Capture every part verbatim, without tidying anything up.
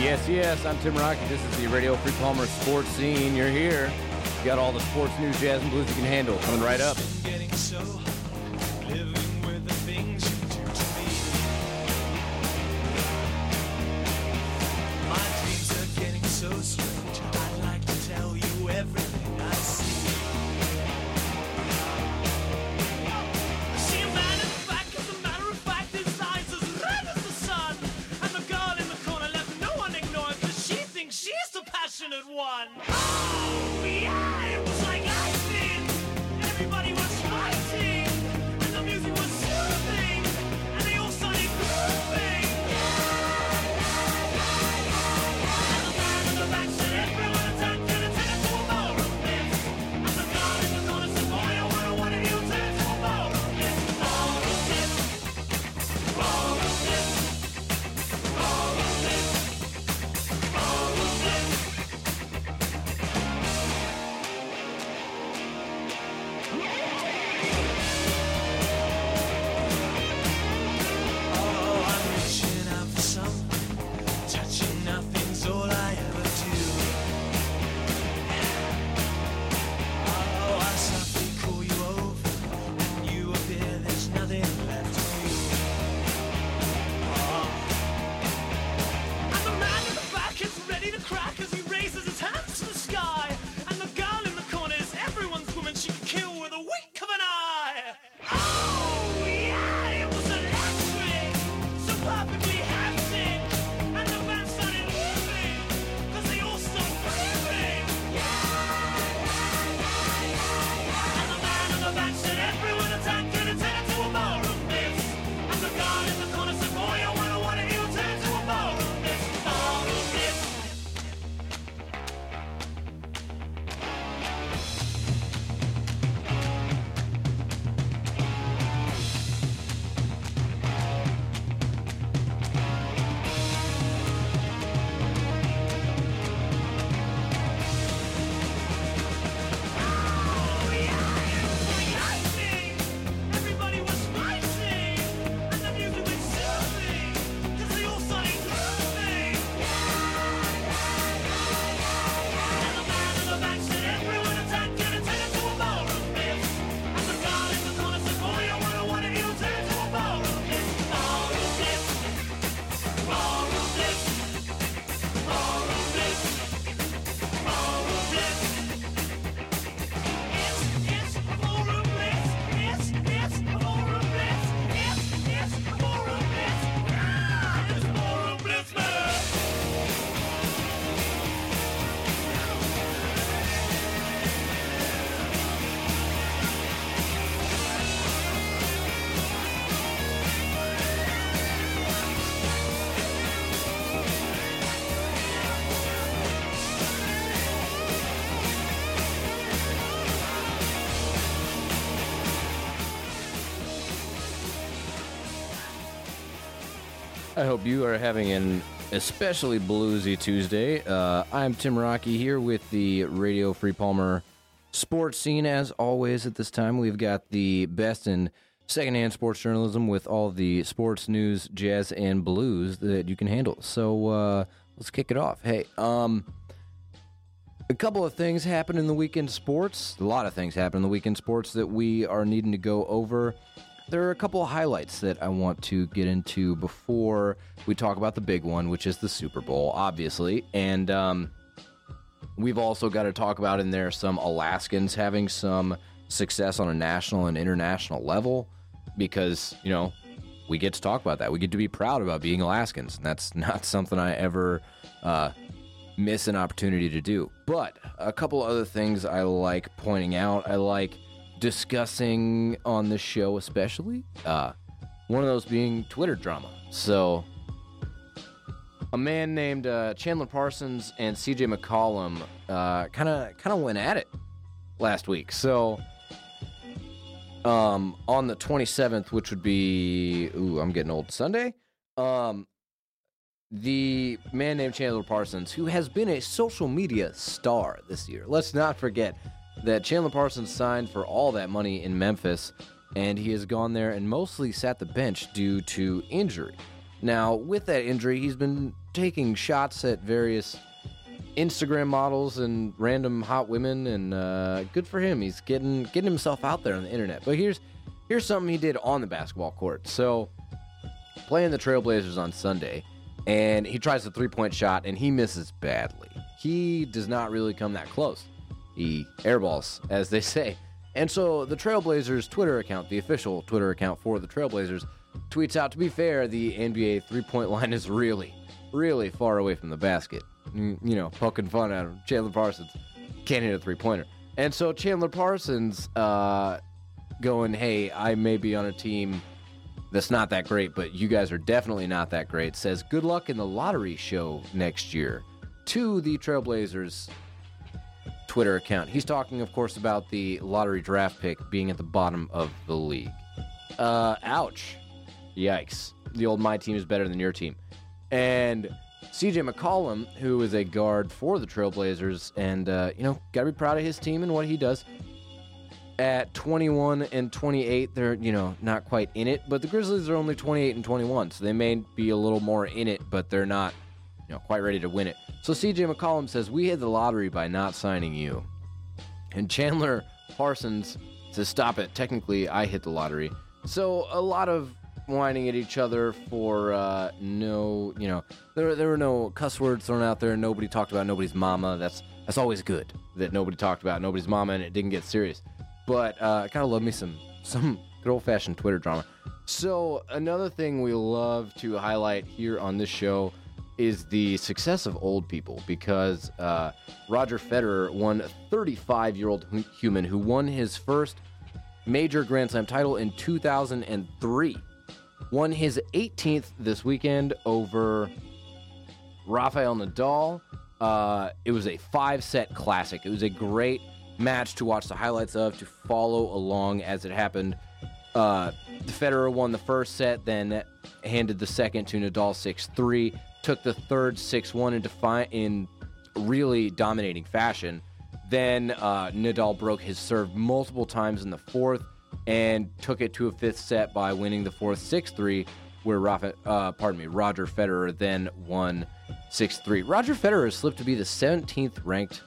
Yes, yes, I'm Tim Rocky. This is the Radio Free Palmer Sports Scene. You're here. You got all the sports news, jazz, and blues you can handle. Coming right up. Getting so, living with the things you do to me. My dreams are getting so strange. I'd like to tell you everything I see. I see a man in the back, as a matter of fact, his eyes as red as the sun. And the girl in the corner left no one ignored, cause she thinks she's the passionate one. Oh, yeah, it was like lightning. Everybody was fighting, and the music was soothing, and they all started grooving. And the man in the back said, everyone attack, turn it, turn it to a ballroom dance. And the girl in the corner said, boy, I wanna, wanna you turn it to a ballroom dance. Ballroom dance, ballroom dance, ballroom dance, ballroom dance. Oh, I'm reaching out for something, touching nothing's all I ever do. Oh, I softly call you over, and you appear, there's nothing left to do. Oh. And the man in the back is ready to crack as he raises his hands to the sky. And the girl in the corner is everyone's woman, she can kill with a wink of an eye. Oh, yeah, it was electric, so perfectly hectic. And the band started moving, cause they all stopped breathing. And the man in the back said, everyone attack, turn it, turn it to a ballroom dance. And the girl in the corner said, boy, I wanna, wanna you turn it to a ballroom dance. Ballroom dance. Oh, yeah, it was like lightning. Everybody was fighting, and the music was soothing, cause they all started grooving. And the man in the back said, everyone attack, turn it, turn it to a ballroom dance. And the girl in the corner said, boy, I wanna, wanna you turn it to a ballroom dance. Ballroom dance, ballroom dance, ballroom dance, ballroom dance. It's, it's a ballroom dance. It's, it's a ballroom dance. It's, it's a ballroom dance. Ah, it's a ballroom dance, man. I hope you are having an especially bluesy Tuesday. Uh, I'm Tim Rocky here with the Radio Free Palmer Sports Scene. As always, at this time, we've got the best in secondhand sports journalism with all the sports news, jazz, and blues that you can handle. So uh, let's kick it off. Hey, um, a couple of things happened in the weekend sports. A lot of things happened in the weekend sports that we are needing to go over. There are a couple of highlights that I want to get into before we talk about the big one, which is the Super Bowl, obviously. And um, we've also got to talk about in there some Alaskans having some success on a national and international level because, you know, we get to talk about that. We get to be proud about being Alaskans, and that's not something I ever uh, miss an opportunity to do. But a couple other things I like pointing out. I like discussing on the show especially, uh, one of those being Twitter drama. So a man named uh, Chandler Parsons and C J McCollum kind of kind of went at it last week. So um, on the twenty-seventh, which would be, ooh, I'm getting old, Sunday, um, the man named Chandler Parsons, who has been a social media star this year. Let's not forget that Chandler Parsons signed for all that money in Memphis, and he has gone there and mostly sat the bench due to injury. Now, with that injury, he's been taking shots at various Instagram models and random hot women, and uh, good for him. He's getting getting himself out there on the internet. But here's here's something he did on the basketball court. So, playing the Trailblazers on Sunday, and he tries a three-point shot, and he misses badly. He does not really come that close. He airballs, as they say. And so the Trailblazers Twitter account, the official Twitter account for the Trailblazers, tweets out, to be fair, the N B A three-point line is really, really far away from the basket. You know, poking fun at him. Chandler Parsons can't hit a three-pointer. And so Chandler Parsons uh, going, hey, I may be on a team that's not that great, but you guys are definitely not that great, says good luck in the lottery show next year to the Trailblazers Twitter account. He's talking, of course, about the lottery draft pick being at the bottom of the league. Uh, ouch. Yikes. The old my team is better than your team. And C J McCollum, who is a guard for the Trailblazers, and, uh, you know, got to be proud of his team and what he does. At twenty-one and twenty-eight, they're, you know, not quite in it, but the Grizzlies are only twenty-eight and twenty-one, so they may be a little more in it, but they're not, you know, quite ready to win it. So C J McCollum says, we hit the lottery by not signing you. And Chandler Parsons says, stop it. Technically, I hit the lottery. So a lot of whining at each other for uh, no, you know, there, there were no cuss words thrown out there. Nobody talked about nobody's mama. That's that's always good that nobody talked about nobody's mama and it didn't get serious. But uh, I kind of love me some, some good old-fashioned Twitter drama. So another thing we love to highlight here on this show is the success of old people, because uh, Roger Federer won a thirty-five-year-old human who won his first major Grand Slam title in two thousand three. Won his eighteenth this weekend over Rafael Nadal. Uh, it was a five-set classic. It was a great match to watch the highlights of, to follow along as it happened. Uh, Federer won the first set, then handed the second to Nadal six three. Took the third six one in, defi- in really dominating fashion. Then uh, Nadal broke his serve multiple times in the fourth and took it to a fifth set by winning the fourth six three, where Rafa, uh, pardon me, Roger Federer then won six three. Roger Federer has slipped to be the seventeenth ranked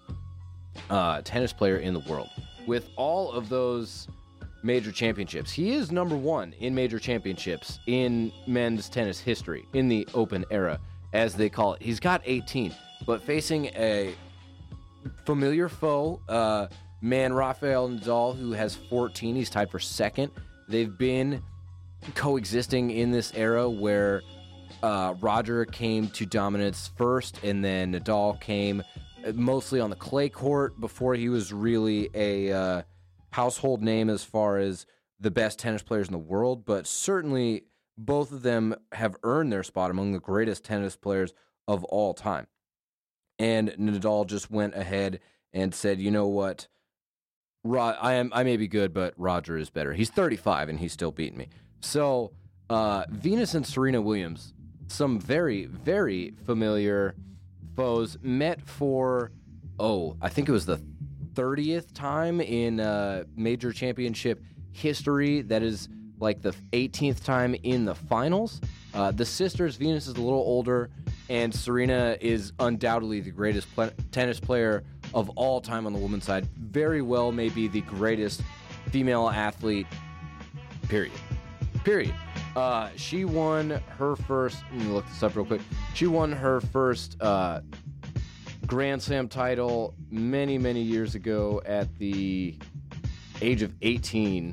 uh, tennis player in the world. With all of those major championships, he is number one in major championships in men's tennis history, in the Open era, as they call it. He's got eighteen, but facing a familiar foe, uh, man Rafael Nadal, who has fourteen. He's tied for second. They've been coexisting in this era where uh, Roger came to dominance first, and then Nadal came mostly on the clay court before he was really a uh, household name as far as the best tennis players in the world. But certainly both of them have earned their spot among the greatest tennis players of all time. And Nadal just went ahead and said, you know what, Ro- I am I may be good, but Roger is better. He's thirty-five and he's still beating me. So uh, Venus and Serena Williams, some very, very familiar foes, met for, oh, I think it was the thirtieth time in uh, major championship history. That is like the eighteenth time in the finals. Uh, the sisters, Venus is a little older, and Serena is undoubtedly the greatest pl- tennis player of all time on the women's side. Very well may be the greatest female athlete, period. Period. Uh, she won her first, let me look this up real quick. She won her first uh, Grand Slam title many, many years ago at the age of eighteen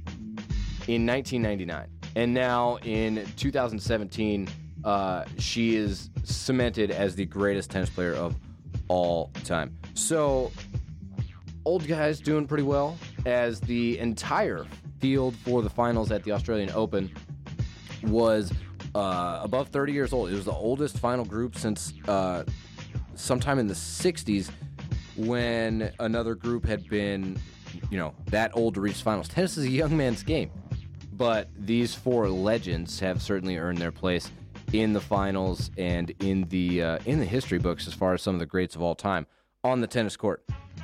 in nineteen ninety-nine. And now in two thousand seventeen, uh, she is cemented as the greatest tennis player of all time. So, old guys doing pretty well, as the entire field for the finals at the Australian Open was uh, above thirty years old. It was the oldest final group since uh, sometime in the sixties, when another group had been, you know, that old to reach finals. Tennis is a young man's game, but these four legends have certainly earned their place in the finals and in the uh, in the history books as far as some of the greats of all time on the tennis court.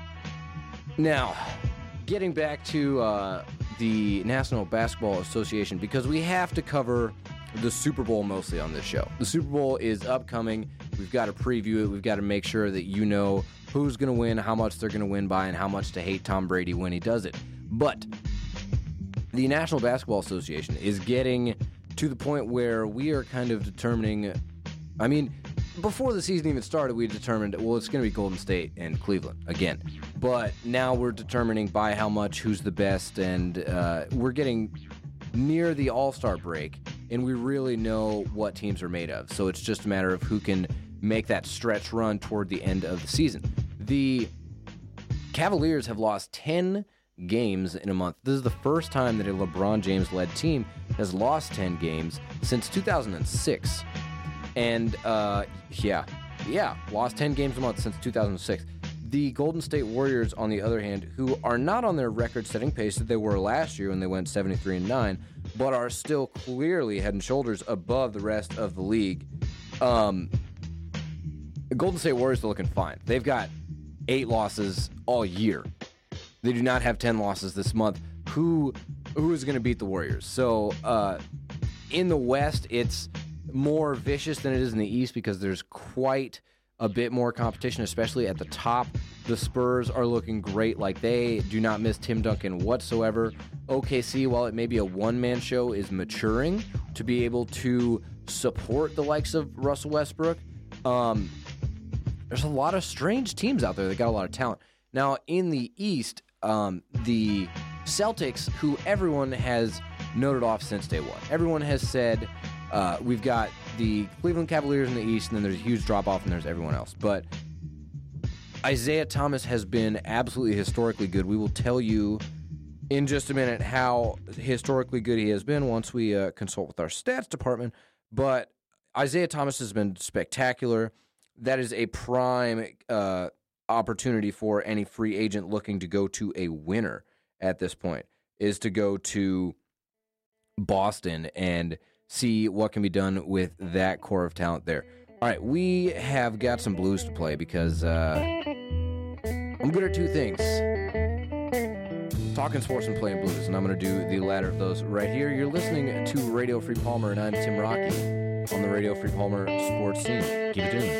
Now, getting back to uh, the National Basketball Association, because we have to cover the Super Bowl mostly on this show. The Super Bowl is upcoming. We've got to preview it. We've got to make sure that you know who's going to win, how much they're going to win by, and how much to hate Tom Brady when he does it. But the National Basketball Association is getting to the point where we are kind of determining, I mean, before the season even started, we determined, well, it's going to be Golden State and Cleveland again. But now we're determining by how much who's the best, and uh, we're getting near the All-Star break, and we really know what teams are made of. So it's just a matter of who can make that stretch run toward the end of the season. The Cavaliers have lost ten games in a month. This is the first time that a LeBron James-led team has lost ten games since two thousand six. And, uh, yeah, yeah, lost ten games a month since two thousand six. The Golden State Warriors, on the other hand, who are not on their record-setting pace that they were last year when they went seventy-three and nine, but are still clearly head and shoulders above the rest of the league. Um, the Golden State Warriors are looking fine. They've got eight losses all year. They do not have ten losses this month. Who who is going to beat the Warriors? So uh, in the West, it's more vicious than it is in the East because there's quite a bit more competition, especially at the top. The Spurs are looking great. Like, they do not miss Tim Duncan whatsoever. O K C, while it may be a one-man show, is maturing to be able to support the likes of Russell Westbrook. Um, there's a lot of strange teams out there that got a lot of talent. Now, in the East, um, the Celtics, who everyone has noted off since day one. Everyone has said, uh, we've got the Cleveland Cavaliers in the East, and then there's a huge drop-off, and there's everyone else. But Isaiah Thomas has been absolutely historically good. We will tell you in just a minute how historically good he has been once we uh, consult with our stats department. But Isaiah Thomas has been spectacular. That is a prime uh, opportunity for any free agent looking to go to a winner at this point, is to go to Boston and see what can be done with that core of talent there. All right, we have got some blues to play because uh, I'm good at two things. Talking sports and playing blues, and I'm going to do the latter of those right here. You're listening to Radio Free Palmer, and I'm Tim Rocky on the Radio Free Palmer sports scene. Keep it tuned.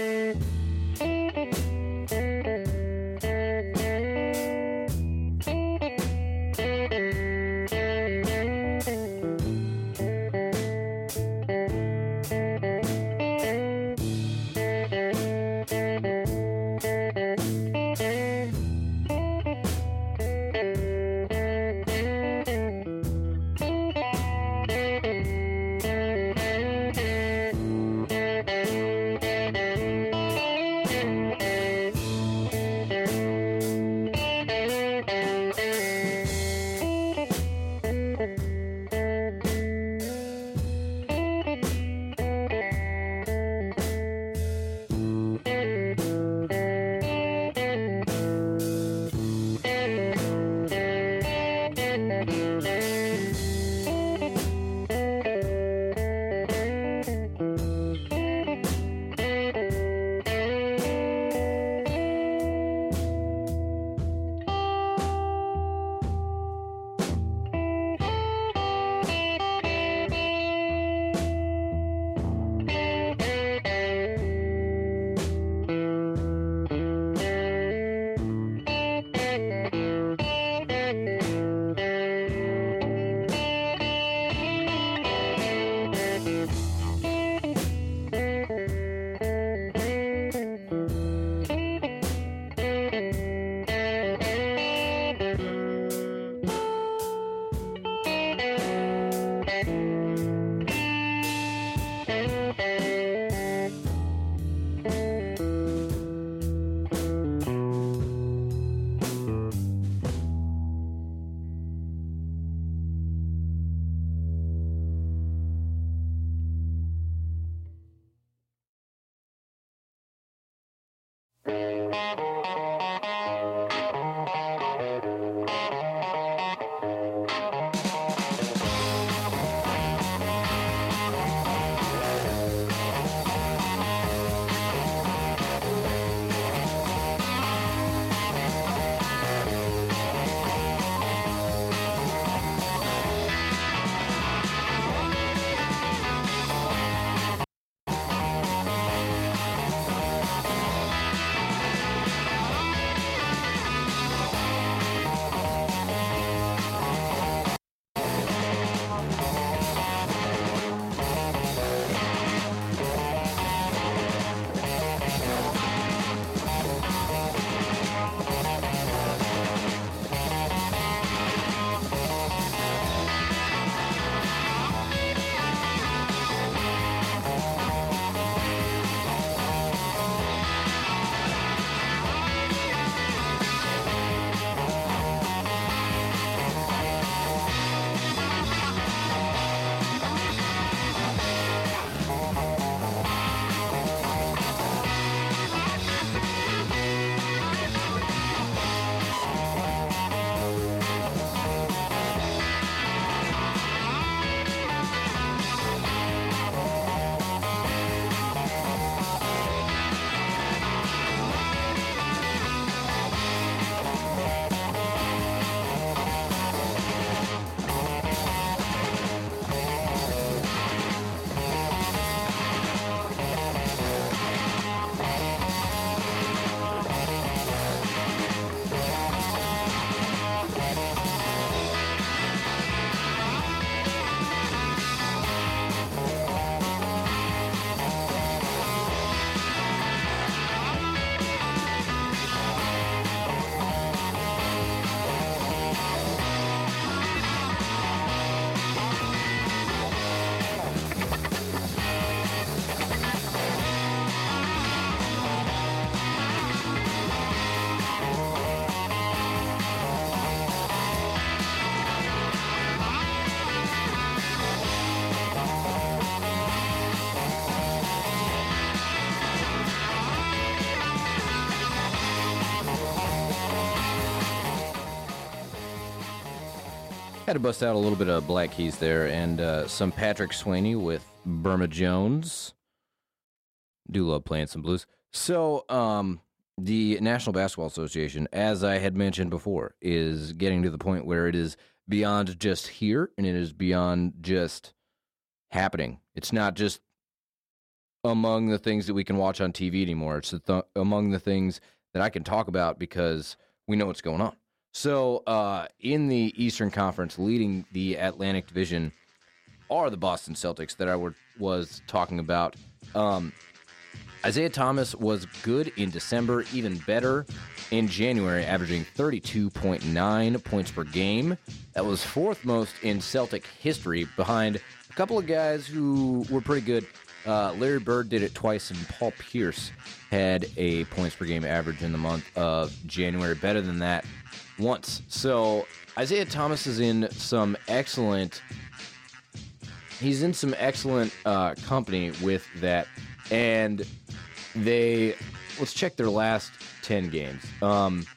Had to bust out a little bit of Black Keys there, and uh, some Patrick Swayze with Burma Jones. Do love playing some blues. So, um, the National Basketball Association, as I had mentioned before, is getting to the point where it is beyond just here, and it is beyond just happening. It's not just among the things that we can watch on T V anymore. It's th- among the things that I can talk about because we know what's going on. So, uh, in the Eastern Conference, leading the Atlantic Division are the Boston Celtics that I were, was talking about. Um, Isaiah Thomas was good in December, even better in January, averaging thirty-two point nine points per game. That was fourth most in Celtic history, behind a couple of guys who were pretty good. Uh, Larry Bird did it twice, and Paul Pierce had a points per game average in the month of January, better than that once. So Isaiah Thomas is in some excellent he's in some excellent uh, company with that, and they let's check their last ten games. Um,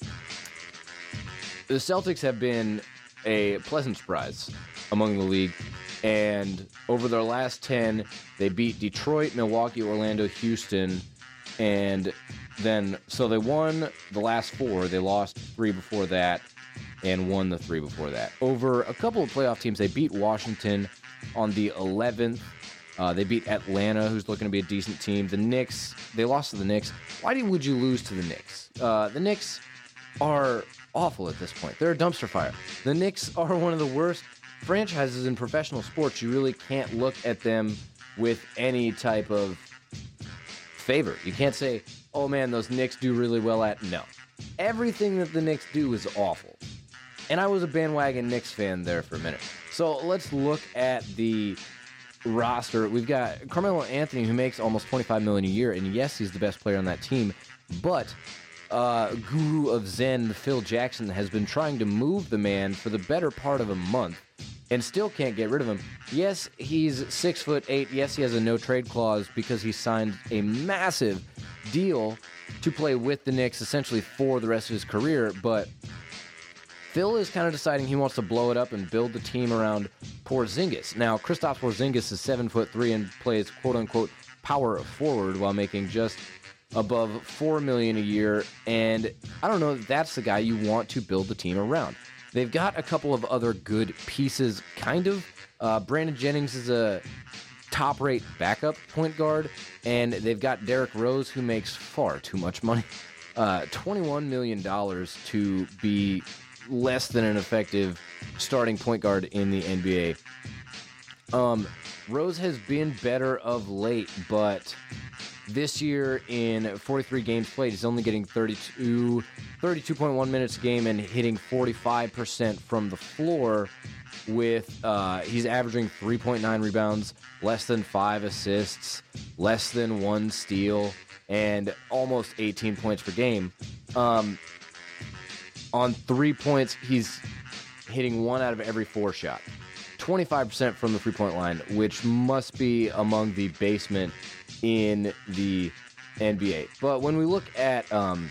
the Celtics have been a pleasant surprise among the league, and over their last ten, they beat Detroit, Milwaukee, Orlando, Houston, and then, so they won the last four. They lost three before that and won the three before that. Over a couple of playoff teams, they beat Washington on the eleventh. Uh, they beat Atlanta, who's looking to be a decent team. The Knicks, they lost to the Knicks. Why did, would you lose to the Knicks? Uh, the Knicks are awful at this point. They're a dumpster fire. The Knicks are one of the worst franchises in professional sports. You really can't look at them with any type of favor. You can't say, oh man, those Knicks do really well at... No. Everything that the Knicks do is awful. And I was a bandwagon Knicks fan there for a minute. So let's look at the roster. We've got Carmelo Anthony, who makes almost twenty-five million dollars a year, and yes, he's the best player on that team, but uh, Guru of Zen, Phil Jackson, has been trying to move the man for the better part of a month and still can't get rid of him. Yes, he's six foot eight. Yes, he has a no-trade clause because he signed a massive deal to play with the Knicks essentially for the rest of his career, but Phil is kind of deciding he wants to blow it up and build the team around Porzingis. Now, Kristaps Porzingis is seven foot three and plays quote-unquote power forward while making just above four million dollars a year, and I don't know if that's the guy you want to build the team around. They've got a couple of other good pieces, kind of. Uh, Brandon Jennings is a top-rate backup point guard, and they've got Derrick Rose, who makes far too much money. Uh, twenty-one million dollars to be less than an effective starting point guard in the N B A. Um, Rose has been better of late, but this year in forty-three games played, he's only getting thirty-two, thirty-two point one minutes a game and hitting forty-five percent from the floor with, uh, he's averaging three point nine rebounds, less than five assists, less than one steal, and almost eighteen points per game. Um, on three points, he's hitting one out of every four shot. twenty-five percent from the three-point line, which must be among the basement in the N B A. But when we look at um,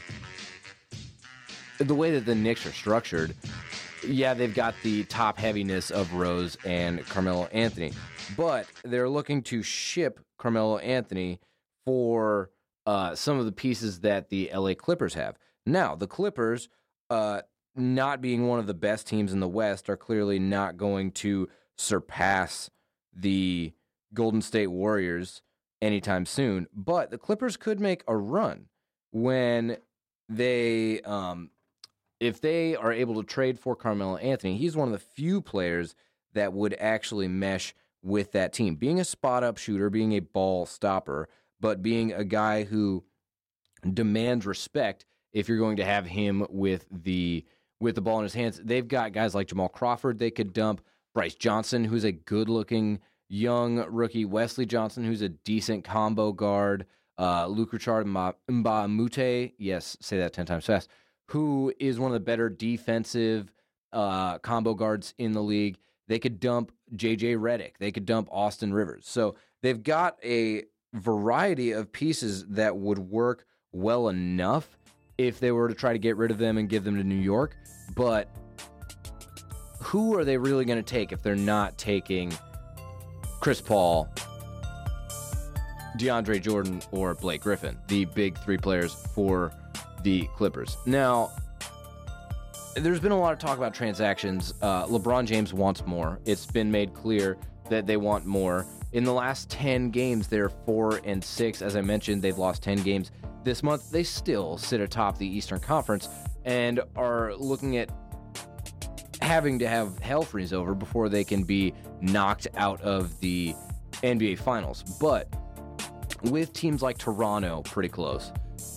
the way that the Knicks are structured, yeah, they've got the top heaviness of Rose and Carmelo Anthony, but they're looking to ship Carmelo Anthony for uh, some of the pieces that the L A Clippers have. Now, the Clippers, uh, not being one of the best teams in the West, are clearly not going to surpass the Golden State Warriors anytime soon, but the Clippers could make a run when they, um, if they are able to trade for Carmelo Anthony. He's one of the few players that would actually mesh with that team. Being a spot-up shooter, being a ball stopper, but being a guy who demands respect if you're going to have him with the with the ball in his hands. They've got guys like Jamal Crawford they could dump, Bryce Johnson, who's a good-looking young rookie, Wesley Johnson, who's a decent combo guard, uh, Luke Richard Mbamute, yes, say that ten times fast, who is one of the better defensive uh, combo guards in the league. They could dump J J Redick. They could dump Austin Rivers. So they've got a variety of pieces that would work well enough if they were to try to get rid of them and give them to New York. But who are they really going to take if they're not taking Chris Paul, DeAndre Jordan, or Blake Griffin, the big three players for the Clippers? Now, there's been a lot of talk about transactions. Uh, LeBron James wants more. It's been made clear that they want more. In the last ten games, they're four and six. As I mentioned, they've lost ten games this month. They still sit atop the Eastern Conference and are looking at having to have hell freeze over before they can be knocked out of the N B A Finals. But with teams like Toronto pretty close,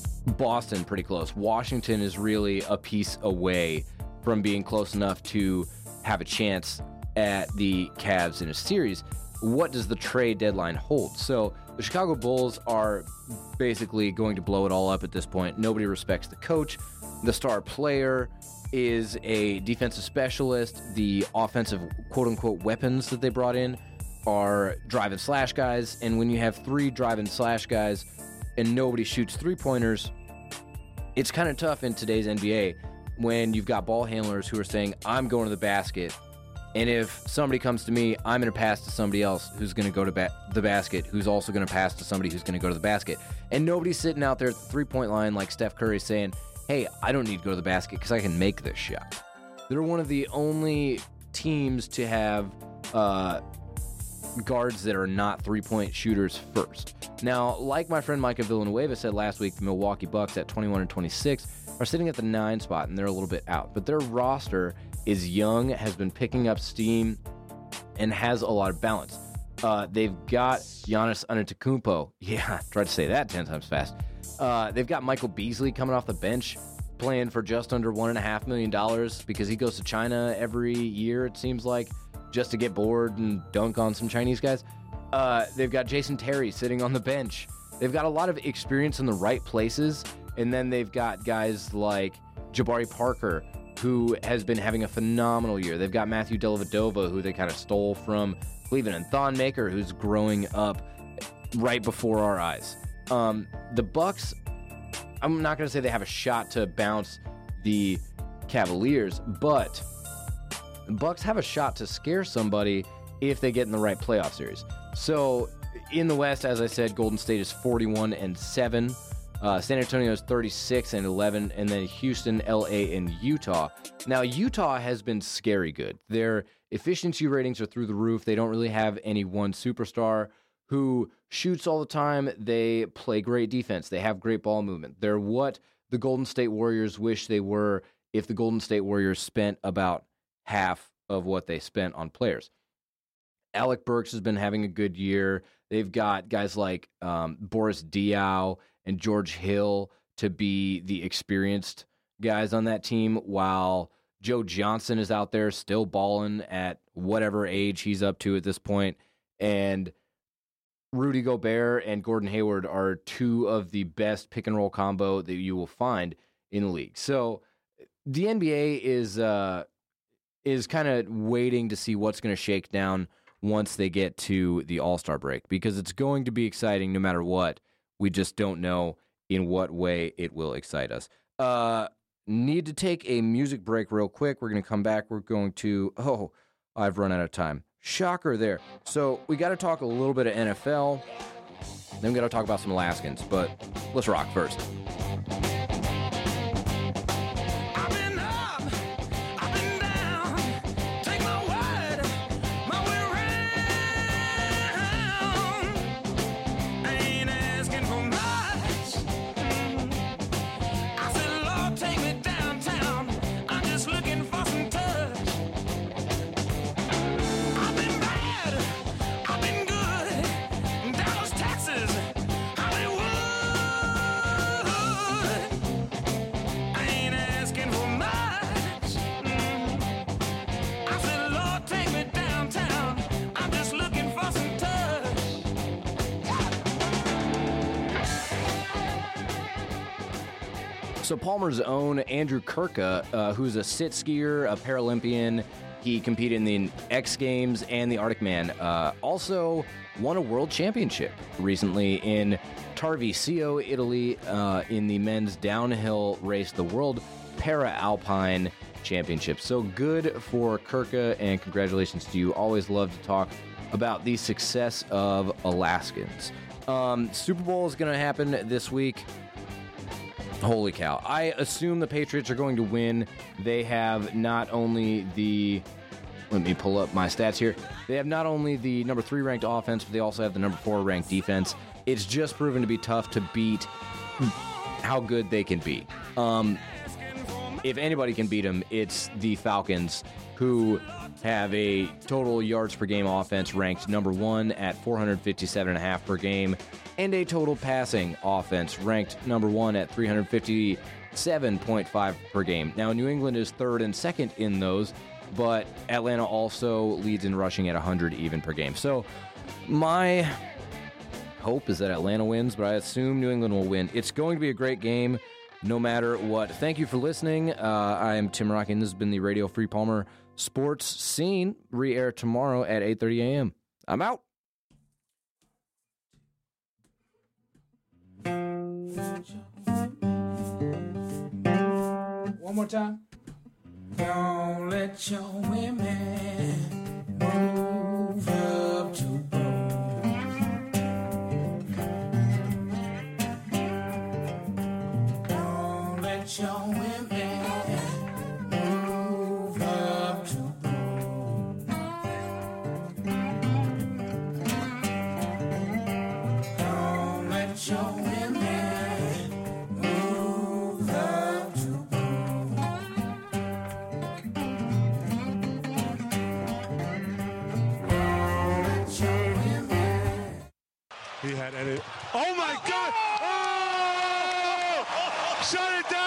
Boston pretty close, Washington is really a piece away from being close enough to have a chance at the Cavs in a series. What does the trade deadline hold? So the Chicago Bulls are basically going to blow it all up at this point. Nobody respects the coach. The star player is a defensive specialist. The offensive quote-unquote weapons that they brought in are drive and slash guys. And when you have three drive and slash guys and nobody shoots three-pointers, it's kind of tough in today's N B A when you've got ball handlers who are saying, I'm going to the basket. And if somebody comes to me, I'm going to pass to somebody else who's going to go to ba- the basket, who's also going to pass to somebody who's going to go to the basket. And nobody's sitting out there at the three-point line like Steph Curry saying, hey, I don't need to go to the basket because I can make this shot. They're one of the only teams to have uh, guards that are not three-point shooters first. Now, like my friend Micah Villanueva said last week, the Milwaukee Bucks at twenty-one and twenty-six are sitting at the nine spot, and they're a little bit out. But their roster is young, has been picking up steam, and has a lot of balance. Uh, they've got Giannis Antetokounmpo. Yeah, tried to say that ten times fast. Uh, they've got Michael Beasley coming off the bench, playing for just under one and a half million dollars because he goes to China every year, it seems like, just to get bored and dunk on some Chinese guys. Uh, they've got Jason Terry sitting on the bench. They've got a lot of experience in the right places, and then they've got guys like Jabari Parker, who has been having a phenomenal year. They've got Matthew Dellavedova, who they kind of stole from Cleveland, and Thon Maker, who's growing up right before our eyes. Um, the Bucks, I'm not going to say they have a shot to bounce the Cavaliers, but the Bucks have a shot to scare somebody if they get in the right playoff series. So in the West, as I said, Golden State is forty-one and seven. Uh, San Antonio is thirty-six and eleven, and then Houston, L A, and Utah. Now, Utah has been scary good. Their efficiency ratings are through the roof. They don't really have any one superstar who shoots all the time. They play great defense. They have great ball movement. They're what the Golden State Warriors wish they were if the Golden State Warriors spent about half of what they spent on players. Alec Burks has been having a good year. They've got guys like um, Boris Diaw and George Hill to be the experienced guys on that team, while Joe Johnson is out there still balling at whatever age he's up to at this point. And Rudy Gobert and Gordon Hayward are two of the best pick-and-roll combo that you will find in the league. So the N B A is uh, is kind of waiting to see what's going to shake down once they get to the All-Star break, because it's going to be exciting no matter what. We just don't know in what way it will excite us. Uh, need to take a music break real quick. We're going to come back. We're going to... Oh, I've run out of time. Shocker there. So we got to talk a little bit of N F L. Then we got to talk about some Alaskans. But let's rock first. So Palmer's own Andrew Kirka, uh, who's a sit skier, a Paralympian, he competed in the X Games and the Arctic Man, uh, also won a world championship recently in Tarvisio, Italy, uh, in the men's downhill race, the World Para-Alpine championship. So good for Kirka, and congratulations to you. Always love to talk about the success of Alaskans. Um, Super Bowl is going to happen this week. Holy cow. I assume the Patriots are going to win. They have not only the... Let me pull up my stats here. They have not only the number three ranked offense, but they also have the number four ranked defense. It's just proven to be tough to beat how good they can be. Um, if anybody can beat them, it's the Falcons, who have a total yards per game offense ranked number one at four hundred fifty-seven point five per game, and a total passing offense ranked number one at three hundred fifty-seven point five per game. Now, New England is third and second in those, but Atlanta also leads in rushing at one hundred even per game. So my hope is that Atlanta wins, but I assume New England will win. It's going to be a great game no matter what. Thank you for listening. Uh, I am Tim Rocky, and this has been the Radio Free Palmer Sports Scene. Re-air tomorrow at eight thirty a.m. I'm out. One more time. Don't let your women move up to bone. Don't let your women move up to bone. Don't let your women move up to bone. He had any. Oh my God! Oh! Shut it down!